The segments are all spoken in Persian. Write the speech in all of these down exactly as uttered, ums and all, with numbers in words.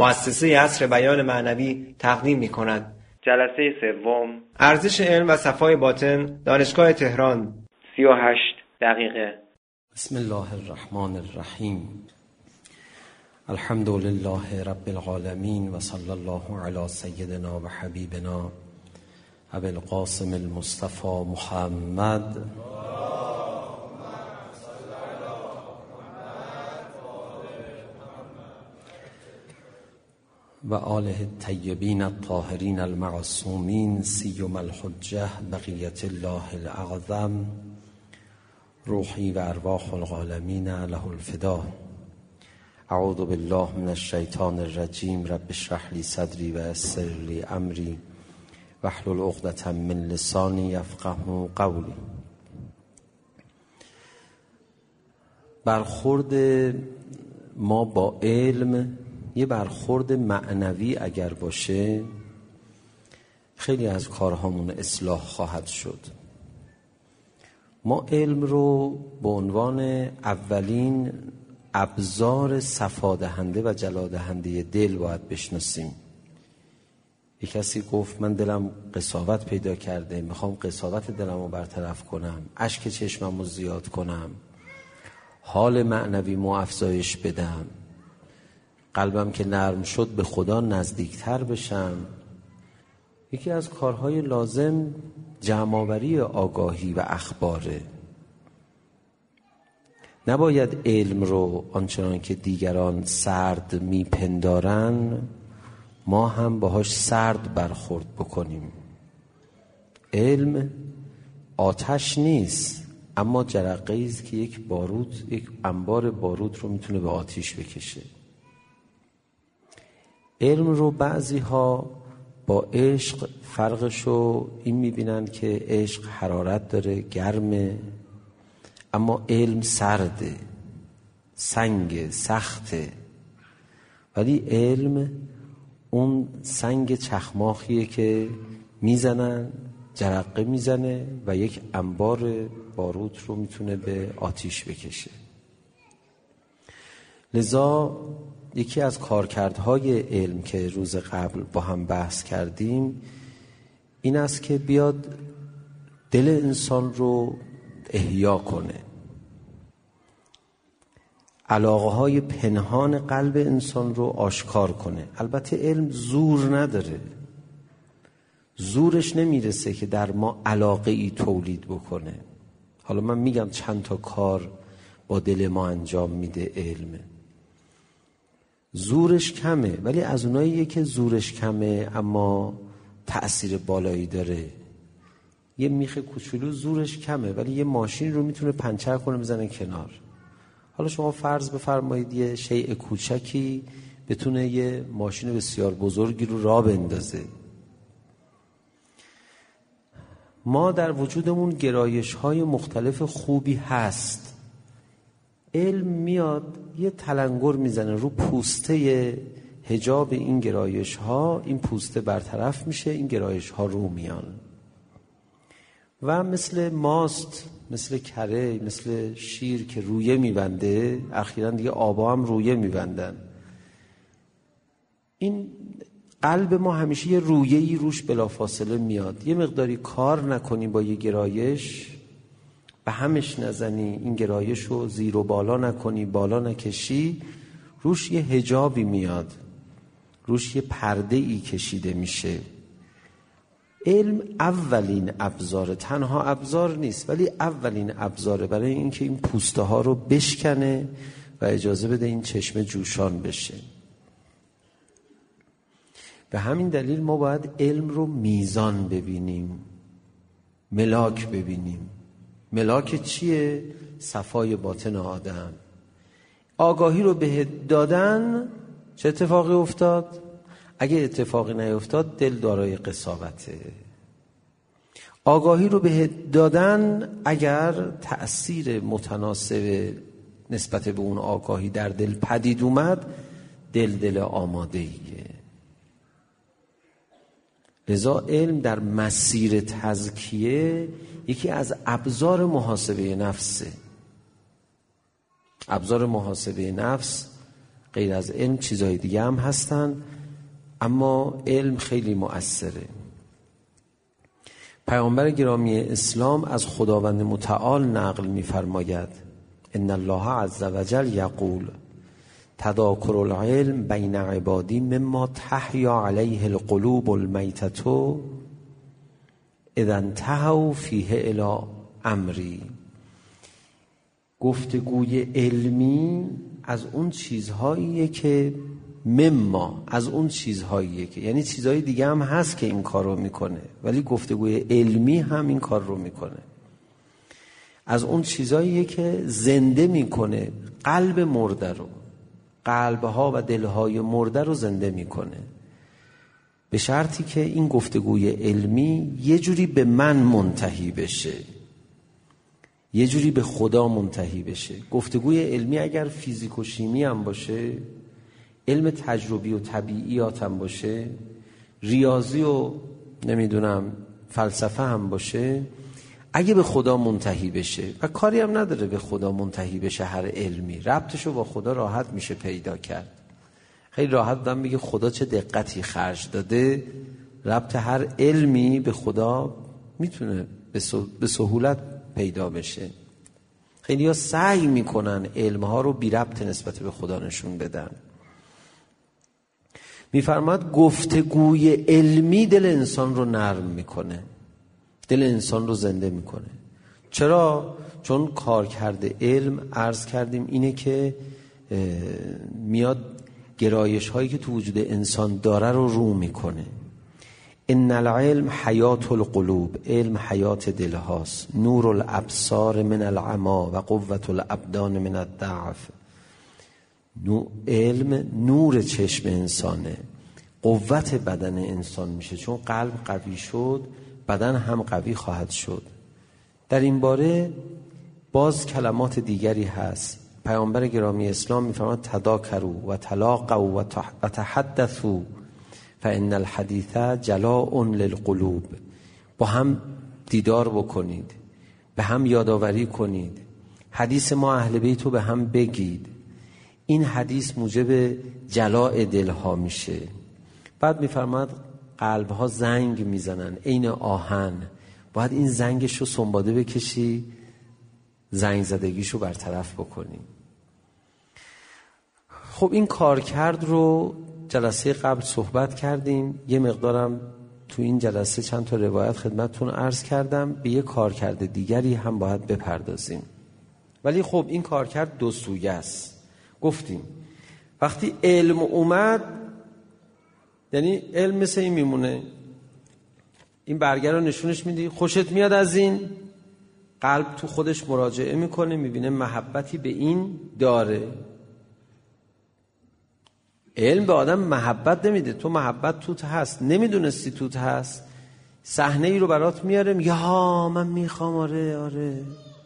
مؤسسه عصر بیان معنوی تقدیم می‌کند. جلسه سوم، ارزش علم و صفای باطن، دانشگاه تهران. سی و هشت دقیقه. بسم الله الرحمن الرحیم. الحمد لله رب العالمین و صلی الله علی سیدنا و حبیبنا ابی القاسم المصطفى محمد و آله الطیبین الطاهرین المعصومین سیما الحجة بقیة الله الاعظم روحی و ارواح العالمین له الفدا. اعوذ بالله من الشیطان الرجیم. رب اشرح لی صدری و یسر لی امری واحلل عقدة من لسانی یفقهوا قولی. برخورد ما با علم یه برخورد معنوی اگر باشه، خیلی از کارهامون اصلاح خواهد شد. ما علم رو به عنوان اولین ابزار صفادهنده و جلادهنده دل باید بشناسیم. یک کسی گفت من دلم قساوت پیدا کرده، میخوام قساوت دلم رو برطرف کنم، اشک چشمم رو زیاد کنم، حال معنوی مو افزایش بدم، قلبم که نرم شد به خدا نزدیکتر بشم. یکی از کارهای لازم جمع‌آوری آگاهی و اخباره. نباید علم رو آنچنان که دیگران سرد میپندارن ما هم باهاش سرد برخورد بکنیم. علم آتش نیست، اما جرقه‌ای است که یک بارود، یک انبار بارود رو میتونه به آتش بکشه. علم رو بعضی ها با عشق فرقشو این میبینن که عشق حرارت داره، گرمه، اما علم سرده، سنگ، سخته. ولی علم اون سنگ چخماخیه که میزنن، جرقه میزنه و یک انبار بارود رو میتونه به آتیش بکشه. لذا یکی از کارکردهای علم که روز قبل با هم بحث کردیم این است که بیاد دل انسان رو احیا کنه، علاقه های پنهان قلب انسان رو آشکار کنه. البته علم زور نداره، زورش نمیرسه که در ما علاقه ای تولید بکنه. حالا من میگم چند تا کار با دل ما انجام میده علم، زورش کمه، ولی از اوناییه که زورش کمه اما تأثیر بالایی داره. یه میخ کوچولو زورش کمه ولی یه ماشین رو میتونه پنچر کنه بزنه کنار. حالا شما فرض بفرمایید یه شیء کوچکی بتونه یه ماشین بسیار بزرگی رو راه بندازه. ما در وجودمون گرایش‌های مختلف خوبی هست. علم میاد یه تلنگر میزنه رو پوسته حجاب این گرایش ها، این پوسته برطرف میشه، این گرایش ها رو میان و مثل ماست، مثل کره، مثل شیر که رویه میبنده، اخیراً دیگه آبا هم رویه میبندن. این قلب ما همیشه یه رویه‌ای روش بلافاصله میاد. یه مقداری کار نکنی با یه گرایش، به همش نزنی، این گرایش رو زیر و بالا نکنی، بالا نکشی، روش یه حجابی میاد، روش یه پرده ای کشیده میشه. علم اولین ابزار، تنها ابزار نیست ولی اولین ابزاره برای اینکه این پوسته ها رو بشکنه و اجازه بده این چشمه جوشان بشه. به همین دلیل ما باید علم رو میزان ببینیم، ملاک ببینیم. ملاک چیه؟ صفای باطن آدم. آگاهی رو بهت دادن، چه اتفاقی افتاد؟ اگه اتفاقی نیفتاد دل دارای قساوته. آگاهی رو بهت دادن، اگر تأثیر متناسب نسبت به اون آگاهی در دل پدید اومد، دل دل آماده ایه. لذا علم در مسیر تزکیه یکی از ابزار محاسبه نفسه. ابزار محاسبه نفس غیر از علم چیزهای دیگه هم هستن، اما علم خیلی مؤثره. پیامبر گرامی اسلام از خداوند متعال نقل می‌فرماید: ان الله عز وجل یقول تذاکر العلم بین عبادی مما تحیا علیه القلوب المیتة اذا انتهوا فیه الی امری. گفتگوی علمی از اون چیزهاییه که مما از اون چیزهاییه که یعنی چیزهای دیگه هم هست که این کار رو میکنه، ولی گفتگوی علمی هم این کار رو میکنه. از اون چیزهاییه که زنده میکنه قلب مرده رو، قلبها و دلهای مرده رو زنده میکنه، به شرطی که این گفتگوی علمی یه جوری به من منتهی بشه، یه جوری به خدا منتهی بشه. گفتگوی علمی اگر فیزیک و شیمی هم باشه، علم تجربی و طبیعیات هم باشه، ریاضی و نمیدونم فلسفه هم باشه، اگه به خدا منتهی بشه، و کاری هم نداره به خدا منتهی بشه، هر علمی ربطشو با خدا راحت میشه پیدا کرد. خیلی راحت دارم میگه خدا چه دقتی خرج داده، ربط هر علمی به خدا میتونه به سهولت پیدا بشه. خیلی ها سعی میکنن علمها رو بی ربط نسبت به خدا نشون بدن. میفرماد گفتگوی علمی دل انسان رو نرم میکنه، دل انسان رو زنده میکنه. چرا؟ چون کار کرده علم عرض کردیم اینه که میاد گرایش هایی که تو وجود انسان داره رو رو میکنه. ان العلم حیات القلوب، علم حیات دل هاست. نور الابصار من العما و قوت الابدان من الضعف. علم نور چشم انسانه، قوت بدن انسان میشه، چون قلب قوی شد بدن هم قوی خواهد شد. در این باره باز کلمات دیگری هست. پیامبر گرامی اسلام میفرماید تذاکروا و تلاقوا و تحدثوا فان الحدیث جلاء للقلوب. با هم دیدار بکنید، به هم یادآوری کنید، حدیث ما اهل بیت رو به هم بگید. این حدیث موجب جلاء دلها میشه. بعد میفرماید قلبها زنگ میزنن عین آهن، باید این زنگش رو سنباده بکشی، زنگ زدگیشو برطرف بکنی. خب این کارکرد رو جلسه قبل صحبت کردیم، یه مقدارم تو این جلسه چند تا روایت خدمتتون عرض کردم، به یه کارکرد دیگری هم باید بپردازیم. ولی خب این کارکرد دو سویه است. گفتیم وقتی علم اومد، یعنی علم مثل این میمونه، این برگر رو نشونش میدی، خوشت میاد از این، قلب تو خودش مراجعه میکنه، میبینه محبتی به این داره. علم به آدم محبت نمیده، تو محبت توت هست، نمیدونستی توت هست، صحنه ای رو برات میاره، میگه ها من میخوام، آره آره.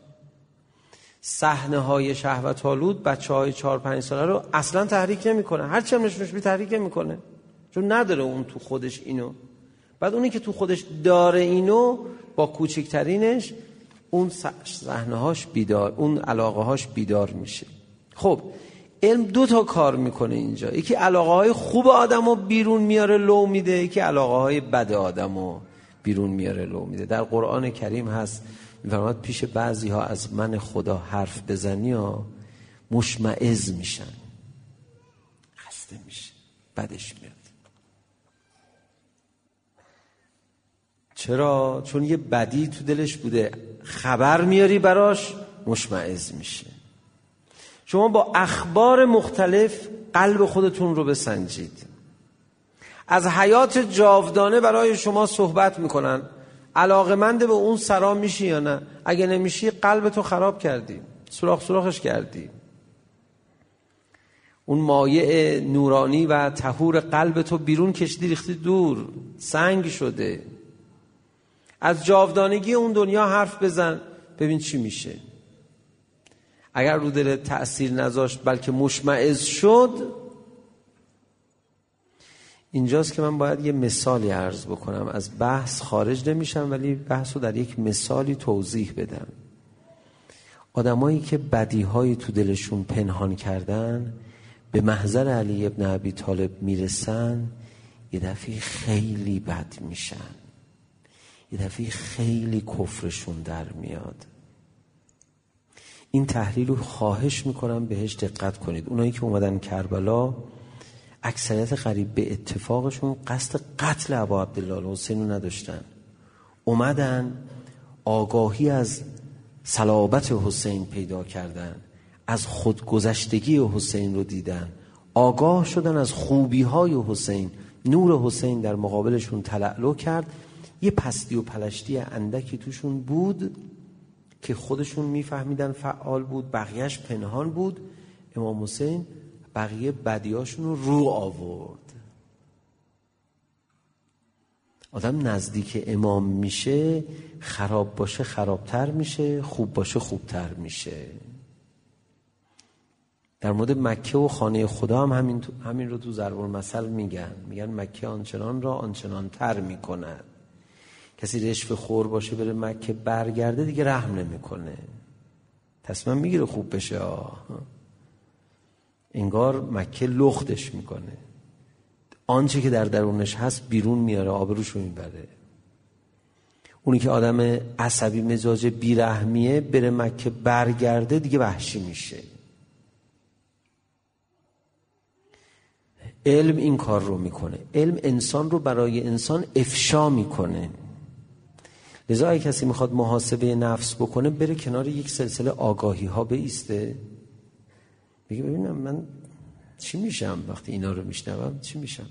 صحنه های شهوت آلود بچه های چهار پنج ساله رو اصلا تحریک نمیکنه، هر چی هم نشونش بی تحریک نمیکنه، چون نداره اون تو خودش اینو. بعد اونی که تو خودش داره اینو، با کوچکترینش اون صحنه هاش بیدار، اون علاقه هاش بیدار میشه. خب علم دو تا کار میکنه اینجا، یکی علاقه های خوب آدمو بیرون میاره لو میده، یکی علاقه های بد آدمو بیرون میاره لو میده. در قرآن کریم هست میفرماد پیش بعضی ها از من خدا حرف بزنی ها مشمئز میشن، خسته میشه، بدش میاد. چرا؟ چون یه بدی تو دلش بوده، خبر میاری براش، مشمئز میشه. شما با اخبار مختلف قلب خودتون رو بسنجید. از حیات جاودانه برای شما صحبت میکنن، علاقمند به اون سرا میشی یا نه؟ اگه نمیشی قلبتو خراب کردی، سوراخ سوراخش کردی. اون مایع نورانی و طهور قلبتو بیرون کشیدی، ریختی دور، سنگ شده. از جاودانگی اون دنیا حرف بزن، ببین چی میشه. اگر رو دل تأثیر نذاشت بلکه مشمئز شد، اینجاست که من باید یه مثالی عرض بکنم. از بحث خارج نمیشم ولی بحث رو در یک مثالی توضیح بدم. آدمایی که بدیهایی تو دلشون پنهان کردن، به محضر علی ابن ابی طالب میرسن، یه دفعه خیلی بد میشن، یه دفعه خیلی کفرشون در میاد. این تحلیل رو خواهش میکنم بهش دقت کنید. اونایی که اومدن کربلا اکثریت قریب به اتفاقشون قصد قتل ابا عبدالله حسین رو نداشتن، اومدن آگاهی از صلابت حسین پیدا کردن، از خودگذشتگی حسین رو دیدن، آگاه شدن از خوبی های حسین، نور حسین در مقابلشون تلألؤ کرد. یه پستی و پلشتی اندکی توشون بود که خودشون میفهمیدن فعال بود، بقیهش پنهان بود. امام حسین بقیه بدیاشون رو رو آورد. آدم نزدیک امام میشه، خراب باشه خرابتر میشه، خوب باشه خوبتر میشه. در مورد مکه و خانه خدا هم همین, همین رو تو ضرب المثل میگن، میگن مکه آنچنان را آنچنان تر میکند. کسی رشوه خور باشه بره مکه برگرده دیگه رحم نمیکنه، تصمیم میگیره خوب بشه، آه. انگار مکه لختش میکنه، آنچه که در درونش هست بیرون میاره، آبروشو میبره. اونی که آدم عصبی مزاج بیرحمیه بره مکه برگرده دیگه وحشی میشه. علم این کار رو میکنه، علم انسان رو برای انسان افشا میکنه. لذا اگه کسی میخواد محاسبه نفس بکنه بره کنار یک سلسله آگاهی ها بایسته، بگه ببینم من چی میشم وقتی اینا رو میشنوم، چی میشم.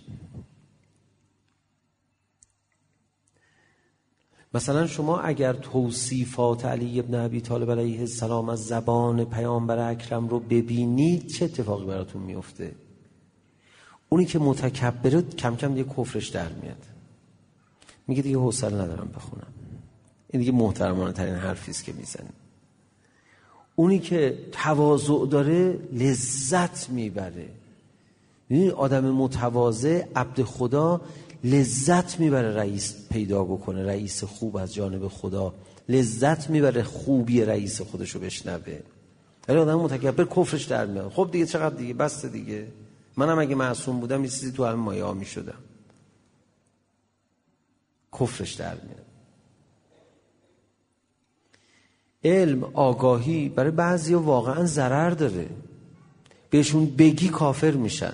مثلا شما اگر توصیفات علی ابن ابی طالب علیه السلام از زبان پیامبر اکرم رو ببینید چه اتفاقی براتون میفته؟ اونی که متکبره کم کم دیگه کفرش در میاد، میگه دیگه حوصله ندارم بخونم. این دیگه محترمانه ترین حرفی است که میزنه. اونی که تواضع داره لذت میبره. یعنی آدم متواضع عبد خدا لذت میبره رئیس پیدا بکنه، رئیس خوب از جانب خدا لذت میبره خوبی رئیس خودشو بشنوه. ولی آدم متکبر کفرش در میاد. خب دیگه چقدر دیگه، بس دیگه، منم اگه معصوم بودم یه چیزی تو همین مایه ها میشدم. کفرش در میاد. علم، آگاهی برای بعضی واقعا ضرر داره، بهشون بگی کافر میشن.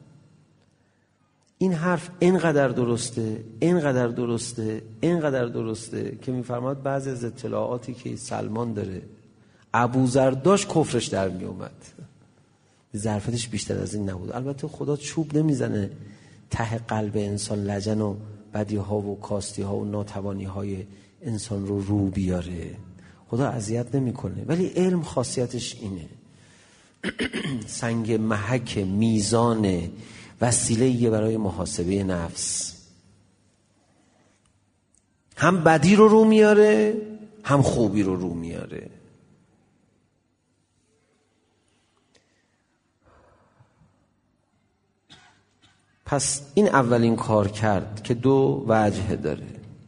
این حرف اینقدر درسته، اینقدر درسته، اینقدر درسته که میفرماد بعضی از اطلاعاتی که سلمان داره ابوذر داشت کفرش در میومد. ظرفتش بیشتر از این نبود. البته خدا چوب نمیزنه ته قلب انسان لجن و بدی ها و کاستی ها و ناتوانی های انسان رو رو بیاره، خدا اذیت نمیکنه. ولی علم خاصیتش اینه، سنگ محک، میزان، وسیله‌ای برای محاسبه نفس. هم بدی رو رو میاره هم خوبی رو رو میاره. پس این اولین کار کرد که دو وجه داره.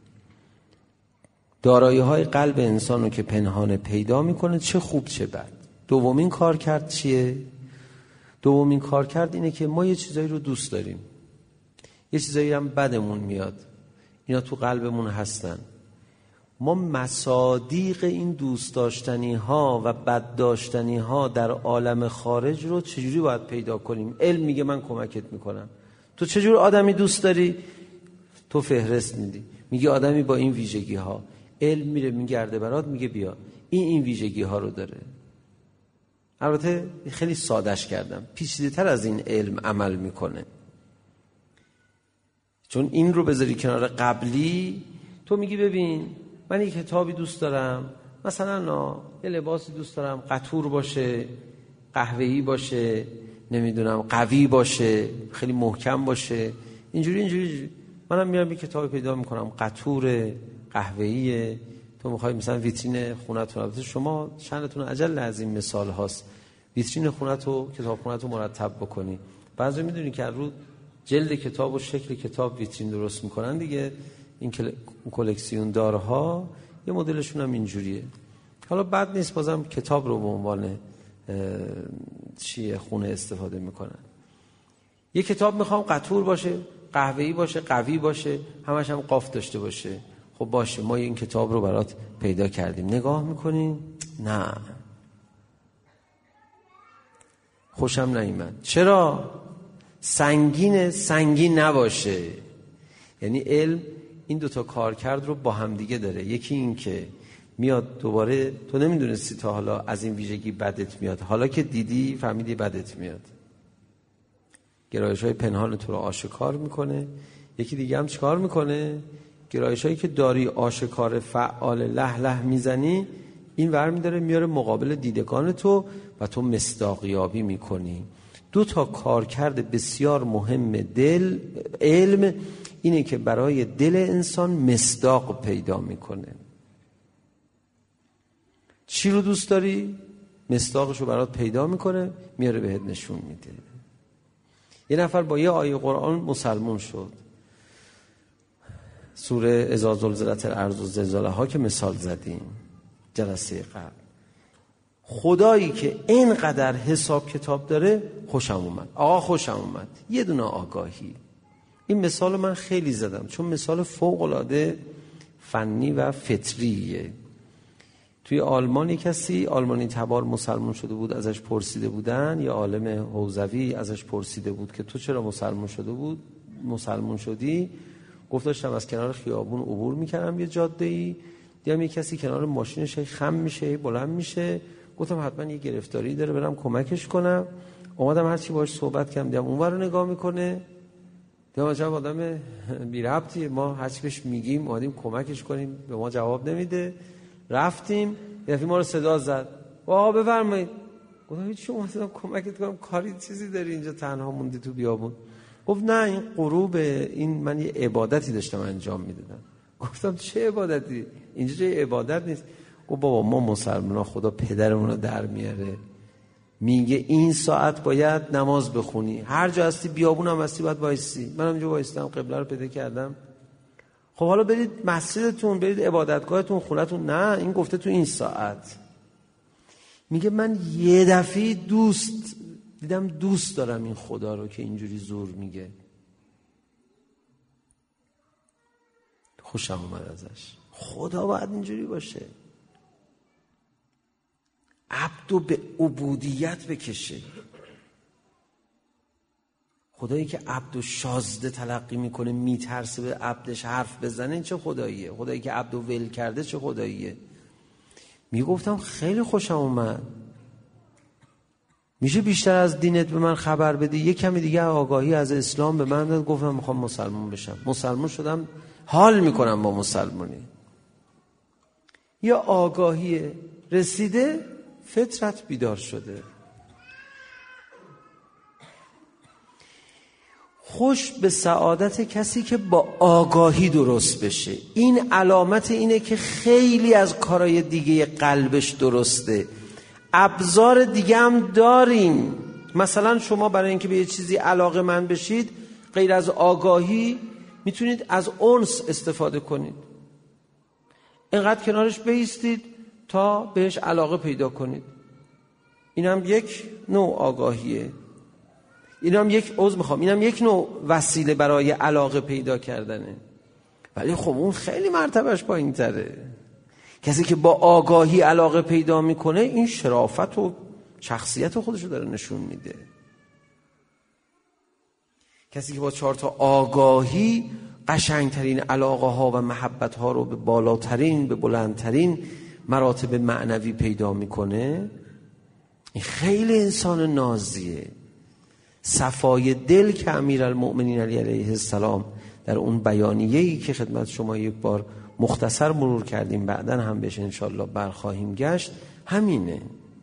دارایی های قلب انسان رو که پنهانه پیدا میکنه، چه خوب چه بد. دومین کار کرد چیه؟ دومین کار کرد اینه که ما یه چیزایی رو دوست داریم، یه چیزایی هم بدمون میاد، اینا تو قلبمون هستن. ما مصادیق این دوست داشتنی ها و بد داشتنی ها در عالم خارج رو چجوری باید پیدا کنیم؟ علم میگه من کمکت میکنم. تو چجور آدمی دوست داری؟ تو فهرست میدی، میگه آدمی با این ویژگی ها. علم میره میگرده برات، میگه بیا این این ویژگی ها رو داره. البته خیلی سادهش کردم، پیچیده تر از این علم عمل میکنه. چون این رو بذاری کنار قبلی، تو میگی ببین من یک کتابی دوست دارم، مثلا نه یه لباسی دوست دارم قطور باشه، قهوه‌ای باشه، نمیدونم قوی باشه، خیلی محکم باشه، اینجوری اینجوری. منم میام یه کتابی پیدا میکنم قطور، قهوه‌ای. تو میخوای مثلا ویترین خونه‌تون، البته شما شأنتون اجل از این مثال هاست، ویترین خونه‌تو، کتاب خونه‌تو مرتب بکنی. بعضی میدونی که رو جلد کتاب و شکل کتاب ویترین درست میکنن دیگه. این کلکسیون دارها یه مدلشون هم اینجوریه. حالا بد نیست، بازم کتاب رو به عنوان چیه خونه استفاده میکنن. یه کتاب میخوام قطور باشه، قهوه‌ای باشه، قوی باشه، همش هم قاف داشته باشه. خب باشه، ما این کتاب رو برات پیدا کردیم، نگاه میکنیم، نه، خوشم نیامد. چرا؟ سنگین سنگین نباشه. یعنی علم این دوتا کار کرد رو با هم دیگه داره. یکی این که میاد دوباره تو نمیدونستی تا حالا از این ویژگی بدت میاد، حالا که دیدی فهمیدی بدت میاد. گرایش‌های پنهان تو رو آشکار میکنه. یکی دیگه هم چیکار میکنه؟ گرایش‌هایی که داری آشکار فعال له له میزنی، این ور میداره میاره مقابل دیدگان تو و تو مصداقیابی میکنی. دو تا کارکرد بسیار مهم دل علم اینه که برای دل انسان مصداق پیدا میکنه. چی رو دوست داری؟ مصداقش رو برات پیدا میکنه، میاره بهت نشون میده. یه نفر با یه آیه قرآن مسلمون شد. سوره اذا زلزلت الارض زلزالها که مثال زدیم جلسه قبل. خدایی که اینقدر حساب کتاب داره خوشم اومد. آقا خوشم اومد. یه دونه آگاهی. این مثال من خیلی زدم چون مثال فوق العاده فنی و فطریه. توی آلمان کسی آلمانی تبار مسلمان شده بود، ازش پرسیده بودن، یا عالم حوزوی ازش پرسیده بود که تو چرا مسلمان شده بود مسلمان شدی؟ گفت داشتم از کنار خیابون عبور میکردم یه جاده‌ای، دیدم یه کسی کنار ماشینش خم میشه بلند میشه، گفتم حتما یه گرفتاری داره برم کمکش کنم. اومدم هرچی باهاش صحبت کردم، دیدم اونور رو نگاه میکنه، دیدم عجب آدم بی ربطی، ما هرچی بهش میگیم اومدیم کمکش کنیم به ما جواب نمیده. رفتیم یه ما رو صدا زد، آقا بفرمایید. گفتم هیچ شما اومدم کمکت کنم، کاری چیزی داری اینجا تنها موندی تو بیابون؟ گفت نه این غروب، این من یه عبادتی داشتم انجام میدادم. گفتم چه عبادتی؟ اینجا جای عبادت نیست. گفت بابا ما مسلمان‌ها خدا پدرمون رو در میاره، میگه این ساعت باید نماز بخونی، هر جا هستی بیابون هم هستی باید وایسی. منم اینجا وایستم قبله رو پیدا کردم. خب حالا برید مسجدتون، برید عبادتگاهتون، خونتون. نه این گفته تو این ساعت. میگه من یه دفعه دوست دیدم، دوست دارم این خدا رو که اینجوری زور میگه، خوشم اومد ازش. خدا باید اینجوری باشه، عبدو به عبودیت بکشه. خدایی که عبدو شازده تلقی میکنه، میترسه به عبدش حرف بزنه، این چه خداییه؟ خدایی که عبدو ول کرده چه خداییه؟ میگفتم خیلی خوشم اومد. میشه بیشتر از دینت به من خبر بدی؟ یه کمی دیگه آگاهی از اسلام به من داد. گفتم میخوام مسلمان بشم. مسلمان شدم، حال میکنم با مسلمانی. یا آگاهی رسیده، فطرت بیدار شده. خوش به سعادت کسی که با آگاهی درست بشه. این علامت اینه که خیلی از کارهای دیگه قلبش درسته. ابزار دیگه هم داریم. مثلا شما برای اینکه به یه چیزی علاقه من بشید، غیر از آگاهی میتونید از انس استفاده کنید. اینقدر کنارش بایستید تا بهش علاقه پیدا کنید. این هم یک نوع آگاهیه. این هم یک عضو میخوام این هم یک نوع وسیله برای علاقه پیدا کردنه. ولی خب اون خیلی مرتبهش پایین تره. کسی که با آگاهی علاقه پیدا میکنه، این شرافت و شخصیت خودشو داره نشون میده. کسی که با چهار تا آگاهی قشنگترین علاقه ها و محبت ها رو به بالاترین، به بلندترین مراتب معنوی پیدا میکنه، این خیلی انسان نازیه. صفای دل که امیرالمؤمنین علی علیه السلام در اون بیانیه‌ای که خدمت شما یک بار مختصر مرور کردیم، بعداً هم بهش انشالله برخواهیم گشت، همینه.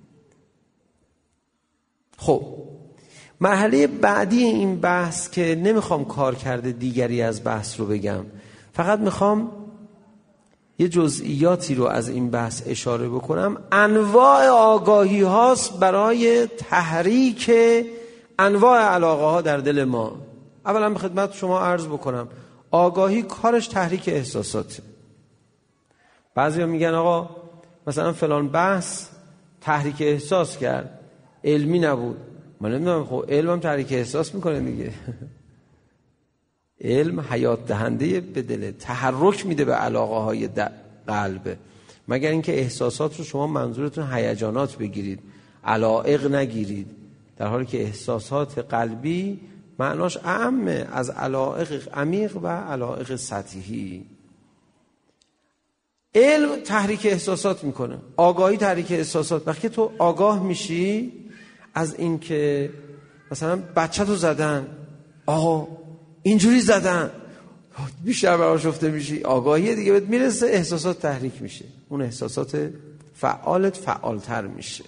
خب مرحله بعدی این بحث که نمیخوام کار کرده دیگری از بحث رو بگم، فقط میخوام یه جزئیاتی رو از این بحث اشاره بکنم. انواع آگاهی هاست برای تحریک انواع علاقه ها در دل ما. اولا به خدمت شما عرض بکنم، آگاهی کارش تحریک احساساته. بعضیا میگن آقا مثلا فلان بحث تحریک احساس کرد، علمی نبود، من نمیدونم، خب علم هم تحریک احساس میکنه دیگه. علم حیات دهنده به دل، تحرک میده به علاقه های قلب. مگر اینکه احساسات رو شما منظورتون هیجانات بگیرید، علائق نگیرید، در حالی که احساسات قلبی معناش اعمه از علائق عمیق و علائق سطحی. علم تحریک احساسات میکنه، آگاهی تحریک احساسات. وقتی تو آگاه میشی از این که مثلا بچه تو زدن، آقا اینجوری زدن، بیشتر برآشفته میشی، آگاهی دیگه بهت میرسه، احساسات تحریک میشه، اون احساسات فعالت فعالتر میشه.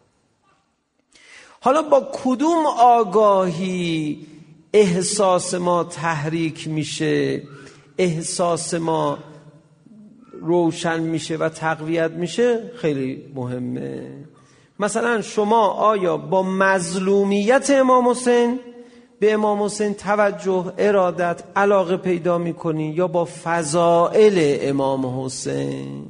حالا با کدوم آگاهی احساس ما تحریک میشه، احساس ما روشن میشه و تقویت میشه؟ خیلی مهمه. مثلا شما آیا با مظلومیت امام حسین به امام حسین توجه، ارادت، علاقه پیدا میکنی، یا با فضائل امام حسین؟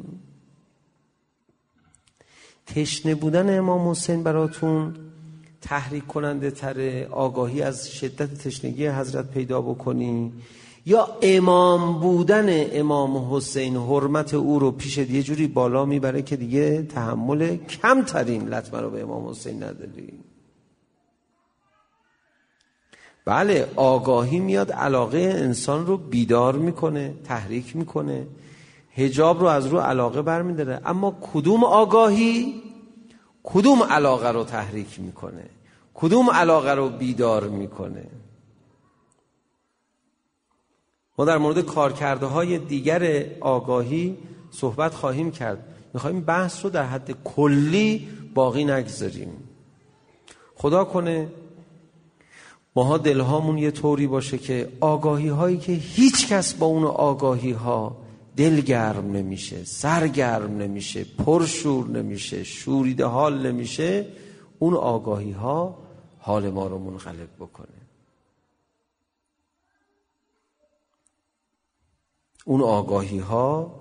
تشنه بودن امام حسین براتون تحریک کننده تره، آگاهی از شدت تشنگی حضرت پیدا بکنی، یا امام بودن امام حسین حرمت او رو پیش یه جوری بالا میبره که دیگه تحمل کمترین لطمه رو به امام حسین نداری؟ بله، آگاهی میاد علاقه انسان رو بیدار میکنه، تحریک میکنه، حجاب رو از رو علاقه برمیداره. اما کدوم آگاهی کدوم علاقه رو تحریک میکنه، کدوم علاقه رو بیدار میکنه؟ ما در مورد کارکرده های دیگر آگاهی صحبت خواهیم کرد. میخوایم بحث رو در حد کلی باقی نگذاریم. خدا کنه ماها دلهامون یه طوری باشه که آگاهی هایی که هیچ کس با اون آگاهی ها دلگرم نمیشه، سرگرم نمیشه، پرشور نمیشه، شوریده حال نمیشه، اون آگاهی ها حال ما رو منقلب بکنه. اون آگاهی ها،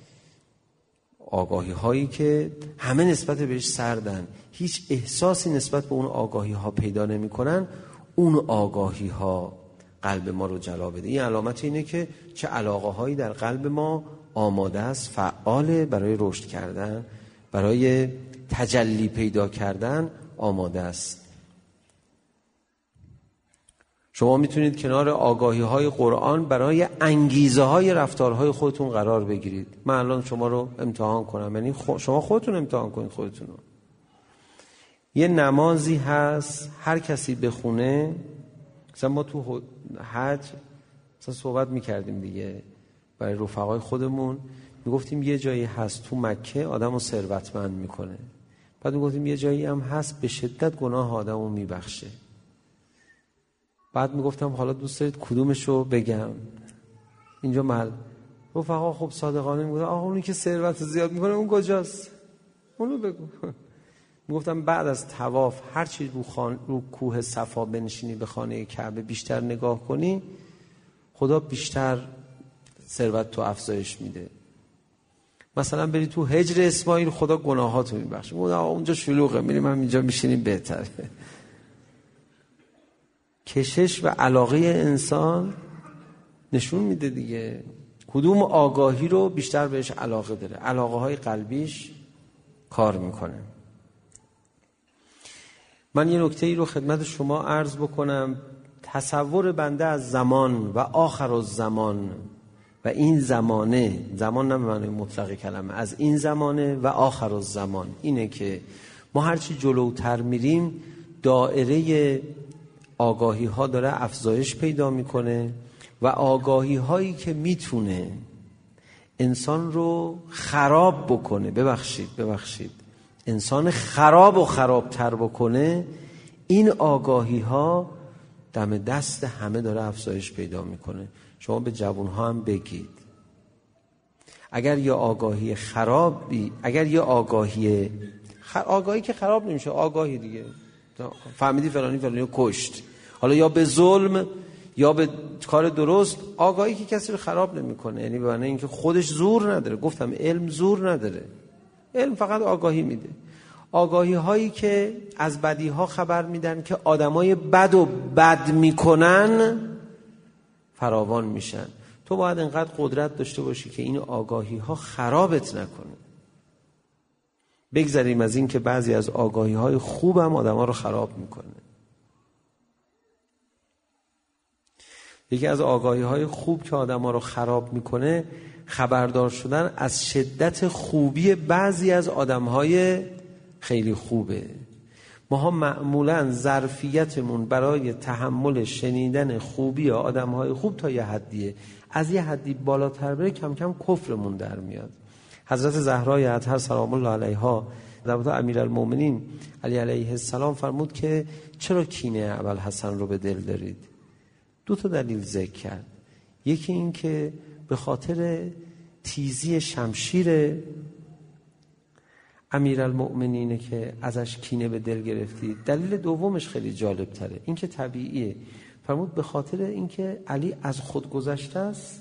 آگاهی هایی که همه نسبت بهش سردن، هیچ احساسی نسبت به اون آگاهی ها پیدا نمی کنن، اون آگاهی ها قلب ما رو جلا بده. این علامت اینه که چه علاقه هایی در قلب ما آماده است، فعاله، برای رشد کردن، برای تجلی پیدا کردن آماده است. شما میتونید کنار آگاهی های قرآن برای انگیزه های رفتارهای خودتون قرار بگیرید. من الان شما رو امتحان کنم، یعنی خو... شما خودتون امتحان کنید خودتون رو. یه نمازی هست هر کسی بخونه، مثلا ما تو حج مثلا صحبت میکردیم دیگه برای رفقای خودمون، میگفتیم یه جایی هست تو مکه آدم رو ثروتمند میکنه، بعد میگفتیم یه جایی هم هست به شدت گناه آدم رو میبخشه. بعد میگفتم حالا دوست دارید کدومشو بگم؟ اینجا مل رفقا خب صادقانه میگفتم آقا اونی که ثروت زیاد میکنه اون کجاست؟ اونو بگو. میگفتم بعد از طواف هر چی رو, خان... رو کوه صفا بنشینی به خانه کعبه بیشتر نگاه کنی، خدا بیشتر ثروت تو افزایش میده. مثلا بری تو حجر اسماعیل، خدا گناهاتو میبخشه. اونجا شلوغه، میریم هم اینجا میشینیم بهتره. کشش و علاقه انسان نشون میده دیگه کدوم آگاهی رو بیشتر بهش علاقه داره. علاقه های قلبیش کار میکنه. من یه نکته ای رو خدمت شما عرض بکنم. تصور بنده از زمان و آخر الزمان و این زمانه، زمان نه به معنی مطلق کلمه، از این زمانه و آخر الزمان، اینه که ما هرچی جلوتر میریم دایره آگاهی ها داره افزایش پیدا میکنه و آگاهی هایی که میتونه انسان رو خراب بکنه، ببخشید ببخشید انسان خراب و خرابتر بکنه، این آگاهی ها دم دست همه داره افزایش پیدا میکنه. شما به جوان ها هم بگید اگر یه آگاهی خرابی، اگر یه آگاهی خ... آگاهی که خراب نمیشه، آگاهی دیگه فهمیدی فلانی فلانی رو کشت، حالا یا به ظلم یا به کار درست، آگاهی که کسی رو خراب نمیکنه، یعنی به معنی اینکه خودش زور نداره. گفتم علم زور نداره، علم فقط آگاهی میده. آگاهی هایی که از بدی ها خبر میدن که آدمای بد و بد میکنن فراوان میشن. تو باید انقدر قدرت داشته باشی که این آگاهی ها خرابت نکنه. بگذاریم از این که بعضی از آگاهی های خوب هم آدم ها رو خراب میکنه. یکی از آگاهی های خوب که آدم ها رو خراب میکنه خبردار شدن از شدت خوبی بعضی از آدم های خیلی خوبه. ما ها معمولا ظرفیتمون برای تحمل شنیدن خوبی آدم های خوب تا یه حدیه. از یه حدی بالاتر بره کم کم کفرمون در میاد. حضرت زهرای اطهر سلام الله علیها در امیرالمومنین علی علیه السلام فرمود که چرا کینه ابوالحسن رو به دل دارید؟ دو تا دلیل ذکر کرد. یکی این که به خاطر تیزی شمشیر امیرالمؤمنینه که ازش کینه به دل گرفتید. دلیل دومش خیلی جالب تره، این که طبیعیه. فرمود به خاطر اینکه علی از خود گذشته است،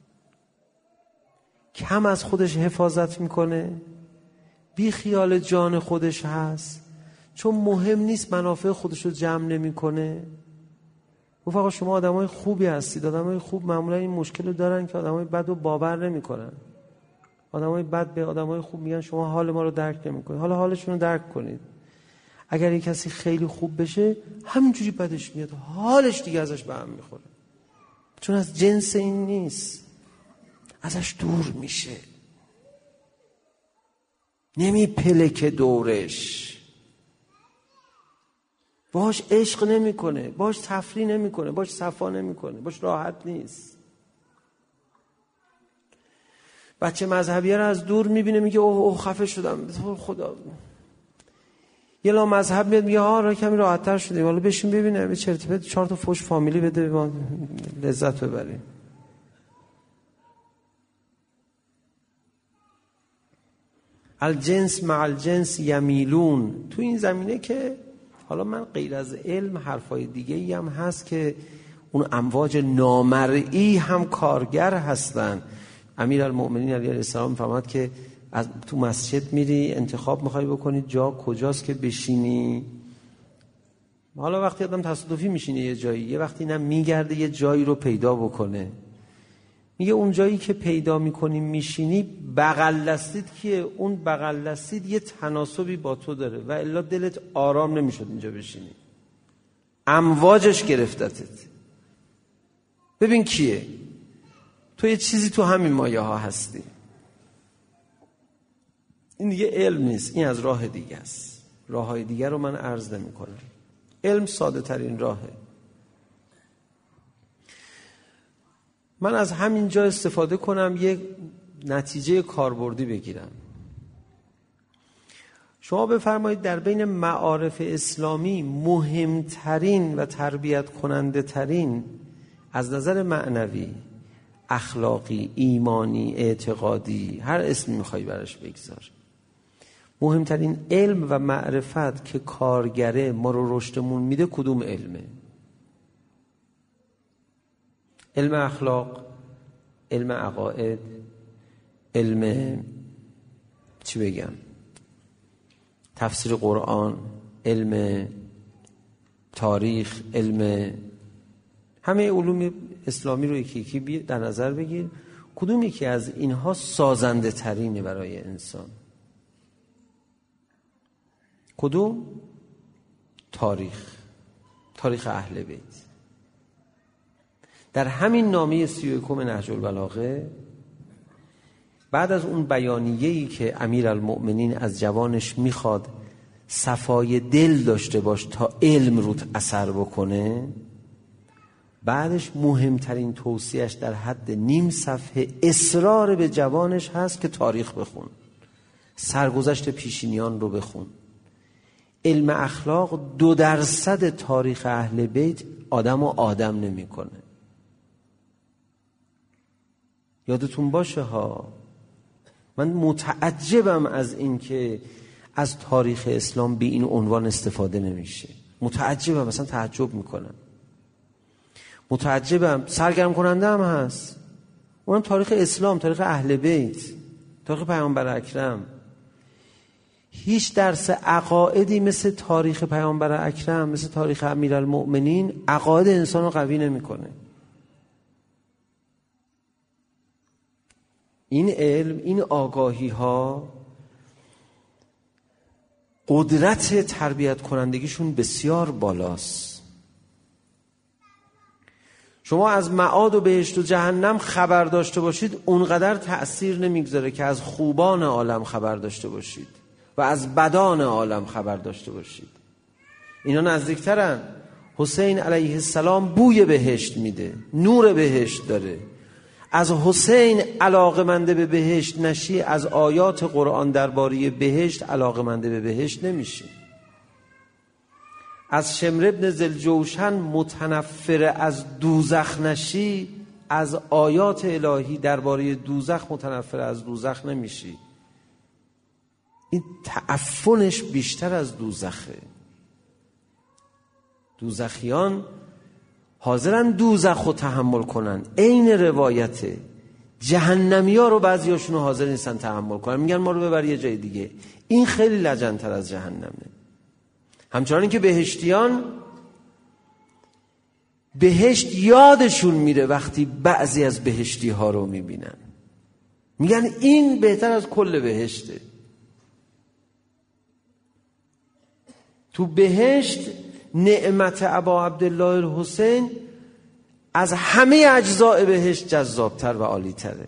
کم از خودش حفاظت میکنه، بی خیال جان خودش هست، چون مهم نیست منافع خودش رو جمع نمیکنه. و فقط شما آدمای خوبی هستید. آدمای خوب معمولا این مشکل رو دارن که آدمای بد رو باور نمیکنن. آدمای بد به آدمای خوب میگن شما حال ما رو درک نمیکنید. حالا حالشون رو درک کنید. اگر یک کسی خیلی خوب بشه همینجوری بدش میاد، حالش دیگه ازش به هم میخوره، چون از جنس این نیست، ازش دور میشه، نمیپلکه دورش، باش عشق نمیکنه، باش تفریح نمیکنه، باش صفا نمیکنه، باش راحت نیست. بچه مذهبی رو از دور میبینه میگه اوه اوه خفه شدم خدا. یه لا مذهب میاد میگه ها را کمی راحت‌تر شدیم، حالا بشین ببینم یه چرت و پرت چهار تا فوش فامیلی بده ما لذت ببریم. الجنس مع الجنس یمیلون. تو این زمینه که حالا من غیر از علم حرفای دیگه ای هم هست که اون امواج نامرئی هم کارگر هستن. امیرالمؤمنین علیه السلام فرمود که از تو مسجد میری انتخاب میخوای بکنی جا کجاست که بشینی. حالا وقتی آدم تصادفی میشینه یه جایی، یه وقتی نه میگرده یه جایی رو پیدا بکنه. میگه اون جایی که پیدا میکنی میشینی بغل دستید که اون بغل دستید یه تناسبی با تو داره و الا دلت آرام نمیشد اینجا بشینی، امواجش گرفتتت. ببین کیه تو، یه چیزی تو همین مایه ها هستی. این دیگه علم نیست، این از راه دیگه است. راه های دیگه رو من عرض نمی کنم. علم ساده ترین راهه. من از همین جا استفاده کنم یک نتیجه کاربردی بگیرم. شما بفرمایید در بین معارف اسلامی مهمترین و تربیت کننده ترین از نظر معنوی، اخلاقی، ایمانی، اعتقادی، هر اسمی میخوای براش بگذار، مهمترین علم و معرفت که کارگره ما رو رشدمون میده کدوم علمه؟ علم اخلاق، علم عقاید، علم چی بگم تفسیر قرآن، علم تاریخ، علم همه علوم اسلامی رو یکی یکی در نظر بگیر. کدوم یکی از اینها سازنده ترینه برای انسان؟ کدوم؟ تاریخ، تاریخ اهل بیت. در همین نامه سی و یکم نهج البلاغه بعد از اون بیانیه‌ای که امیرالمؤمنین از جوانش میخواد صفای دل داشته باش تا علم روت اثر بکنه، بعدش مهمترین توصیهش در حد نیم صفحه اصرار به جوانش هست که تاریخ بخون، سرگذشت پیشینیان رو بخون. علم اخلاق دو درصد تاریخ اهل بیت آدم و آدم نمی کنه. یادتون باشه ها، من متعجبم از این که از تاریخ اسلام به این عنوان استفاده نمیشه. متعجبم، مثلا تعجب میکنم، متعجبم، سرگرم کننده هم هست. اونم تاریخ اسلام، تاریخ اهل بیت، تاریخ پیامبر اکرم. هیچ درس عقایدی مثل تاریخ پیامبر اکرم، مثل تاریخ امیرالمؤمنین عقاید انسان رو قوی نمی‌کنه. این علم، این آگاهی ها قدرت تربیت کنندگیشون بسیار بالاست. شما از معاد و بهشت و جهنم خبر داشته باشید اونقدر تأثیر نمیگذاره که از خوبان عالم خبر داشته باشید و از بدان عالم خبر داشته باشید. اینا نزدیکترن. حسین علیه السلام بوی بهشت میده، نور بهشت داره. از حسین علاقمنده به بهشت نشی، از آیات قرآن درباره بهشت علاقمنده به بهشت نمیشی. از شمر ابن ذوالجوشن متنفر از دوزخ نشی، از آیات الهی درباره دوزخ متنفر از دوزخ نمیشی. این تعفنش بیشتر از دوزخه. دوزخیان حاضرن دوزخ رو تحمل کنن، عین روایته. جهنمی ها رو بعضی هاشون حاضر نیستن تحمل کنن، میگن ما رو ببر یه جای دیگه. این خیلی لجن‌تر از جهنمه. همچنان که بهشتیان بهشت یادشون میره وقتی بعضی از بهشتی ها رو میبینن، میگن این بهتر از کل بهشته. تو بهشت نعمت ابا عبدالله الحسین از همه اجزاء بهشت جذابتر و عالی‌تره.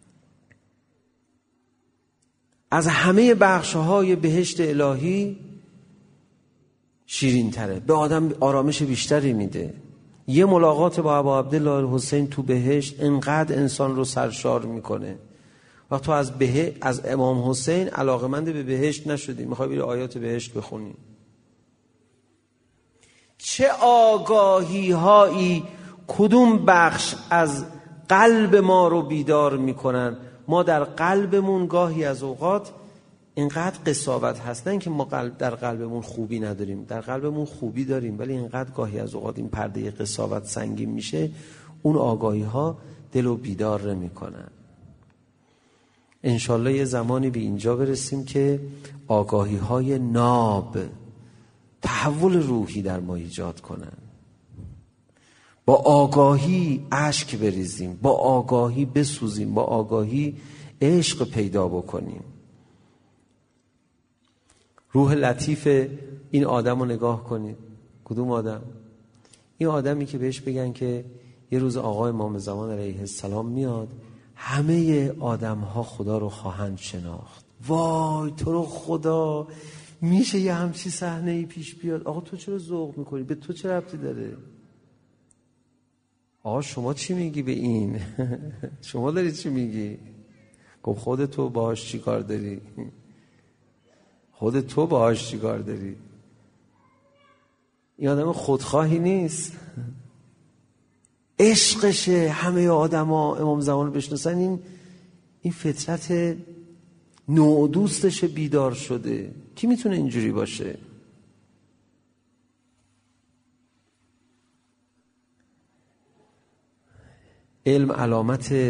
از همه بخش‌های بهشت الهی شیرین‌تره، به آدم آرامش بیشتری میده. یه ملاقات با ابا عبدالله الحسین تو بهشت انقدر انسان رو سرشار میکنه. وقت تو از به از امام حسین علاقمند به بهشت نشدی، میخوای بری آیات بهشت بخونی. چه آگاهی هایی کدوم بخش از قلب ما رو بیدار میکنن. ما در قلبمون گاهی از اوقات اینقدر قساوت هستن که ما قلب در قلبمون خوبی نداریم، در قلبمون خوبی داریم ولی اینقدر گاهی از اوقات این پرده قساوت سنگین میشه، اون آگاهی ها دلو بیدار نمیکنن. انشالله یه زمانی به اینجا برسیم که آگاهی های ناب تحول روحی در ما ایجاد کنن. با آگاهی اشک بریزیم، با آگاهی بسوزیم، با آگاهی عشق پیدا بکنیم. روح لطیف این آدم رو نگاه کنید. کدوم آدم؟ این آدمی که بهش بگن که یه روز آقا امام زمان علیه السلام میاد، همه آدم ها خدا رو خواهند شناخت. وای تو رو خدا، میشه یه همچی صحنه ای پیش بیاد؟ آقا تو چرا ذوق میکنی؟ به تو چه ربطی داره؟ آقا شما چی میگی به این؟ شما داری چی میگی؟ گفت خود تو باهاش چی کار داری؟ خود تو باهاش چی کار داری؟ این آدم خودخواهی نیست، عشقشه. همه آدم ها امام زمان رو بشناسن، این این فطرت نوع دوستش بیدار شده. کی میتونه اینجوری باشه؟ علم علامت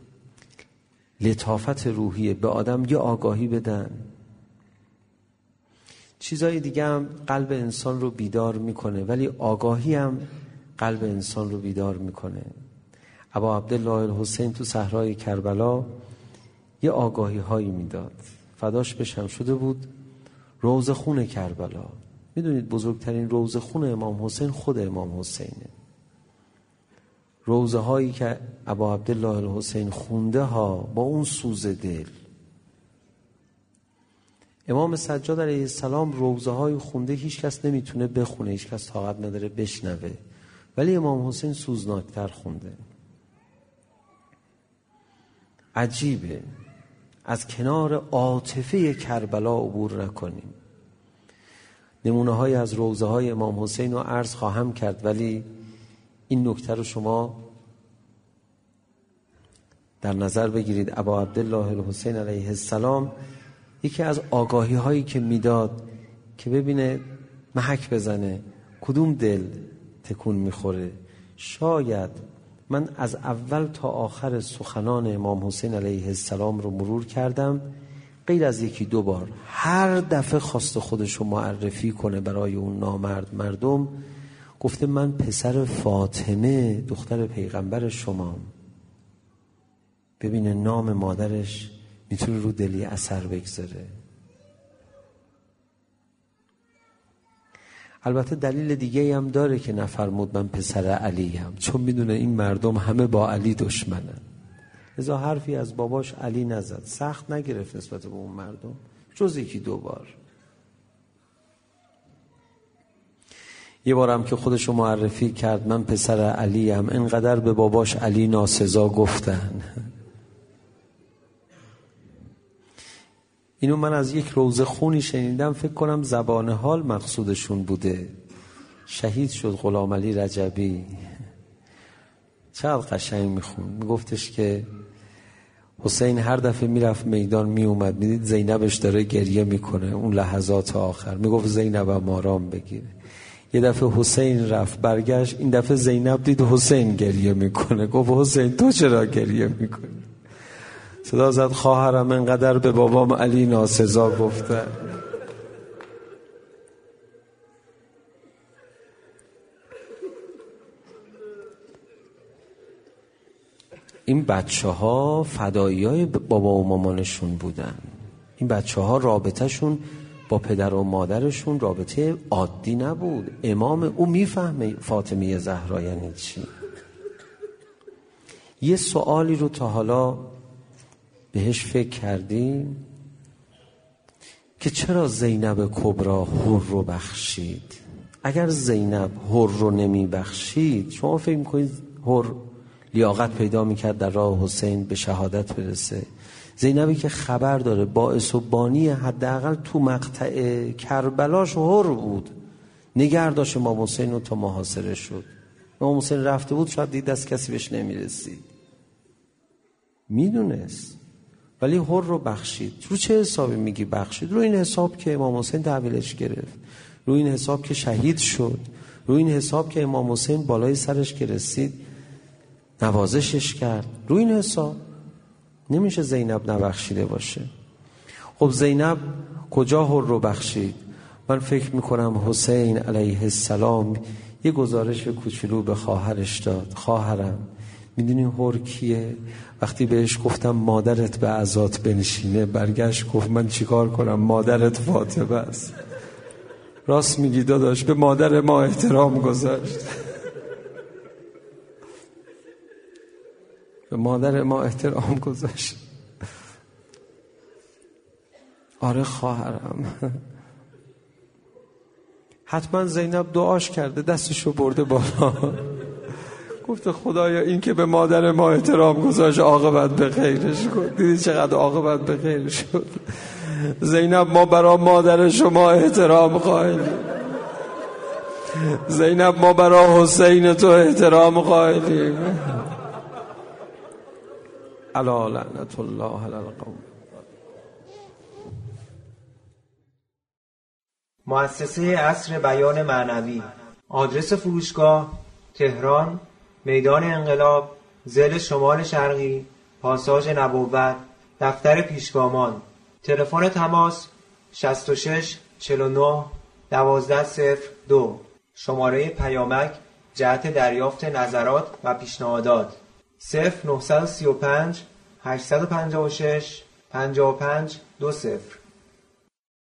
لطافت روحیه. به آدم یه آگاهی بدن، چیزای دیگه هم قلب انسان رو بیدار میکنه ولی آگاهی هم قلب انسان رو بیدار میکنه. ابا عبدالله الحسین تو صحرای کربلا یه آگاهی هایی میداد. فداش بشم شده بود روضه خون کربلا. میدونید بزرگترین روضه خون امام حسین خود امام حسینه. روضه هایی که ابا عبدالله الحسین خونده ها با اون سوز دل. امام سجاد علیه السلام روضه های خونده هیچ کس نمیتونه بخونه، هیچ کس طاقت نداره بشنوه، ولی امام حسین سوزناکتر خونده. عجیبه از کنار عاطفه کربلا عبور نکنیم. نمونه های از روضه های امام حسین رو عرض خواهم کرد ولی این نکته رو شما در نظر بگیرید. ابا عبدالله الحسین علیه السلام یکی از آگاهی هایی که میداد که ببینه محک بزنه کدوم دل تکون میخوره. شاید من از اول تا آخر سخنان امام حسین علیه السلام رو مرور کردم، غیر از یکی دو بار هر دفعه خواست خودش رو معرفی کنه برای اون نامرد مردم، گفته من پسر فاطمه دختر پیغمبر شمام. ببینه نام مادرش میتونه رو دلی اثر بگذاره. البته دلیل دیگه هم داره که نفرمود من پسر علی هم، چون میدونه این مردم همه با علی دشمنن. لذا حرفی از باباش علی نزد، سخت نگرفت نسبت به اون مردم جز یکی دو بار. یه بارم که خودشو معرفی کرد من پسر علی هم، انقدر به باباش علی ناسزا گفتن. اینو من از یک روزه خونی شنیدم، فکر کنم زبان حال مقصودشون بوده. شهید شد غلام علی رجبی. چقدر قشنگ میخون، میگفتش که حسین هر دفعه میرفت میدان میومد، میدید زینبش داره گریه میکنه اون لحظات آخر، میگفت زینبم آرام بگیره. یه دفعه حسین رفت برگشت، این دفعه زینب دید حسین گریه میکنه، گفت حسین تو چرا گریه میکنی؟ صدا زد خواهرم انقدر به بابام علی ناسزا گفته. این بچه ها فدایی های بابا و مامانشون بودن. این بچه ها رابطهشون با پدر و مادرشون رابطه عادی نبود. امام او میفهمه فاطمه زهرا یعنی چی. یه سوالی رو تا حالا بهش فکر کردیم که چرا زینب کبرا حر رو بخشید؟ اگر زینب حر رو نمی بخشید، شما فکر میکنید حر لیاقت پیدا میکرد در راه حسین به شهادت برسه؟ زینبی که خبر داره باعث و بانی حداقل تو مقطع کربلاش حر بود، نگه داشت امام حسین رو تا محاصره شد. امام حسین رفته بود شاید دید دست کسی بهش نمیرسید، میدونست، ولی حر رو بخشید. رو چه حسابی میگی بخشید؟ رو این حساب که امام حسین تحویلش گرفت، رو این حساب که شهید شد، رو این حساب که امام حسین بالای سرش که رسید نوازشش کرد. رو این حساب نمیشه زینب نبخشیده باشه. خب زینب کجا حر رو بخشید؟ من فکر میکنم حسین علیه السلام یه گزارش کوچولو به خواهرش داد. خواهرم میدونی حر کیه؟ وقتی بهش گفتم مادرت به عزات بنشینه، برگشت گفت من چیکار کنم، مادرت فاطمه است. راست میگی داداش، به مادر ما احترام گذاشت. به مادر ما احترام گذاشت. آره خواهرم. حتما زینب دعاش کرده، دستشو برده بالا، گفته خدایا این که به مادر ما احترام گذاشت عاقبت به خیرش کن. دیدی چقدر عاقبت به خیر شد. زینب ما برای مادر شما احترام قائلیم. زینب ما برای حسین تو احترام قائلیم. الا لعنت الله علی القوم. مؤسسه عصر بیان معنوی. آدرس فروشگاه: تهران، میدان انقلاب، ضلع شمال شرقی، پاساژ نبوت، دفتر پیشگامان. تلفن تماس: شصت و شش چهل و نه دوازده صفر دو. شماره پیامک جهت دریافت نظرات و پیشنهادات: صفر نه سه پنج هشت پنج شش پنج پنج دو صفر.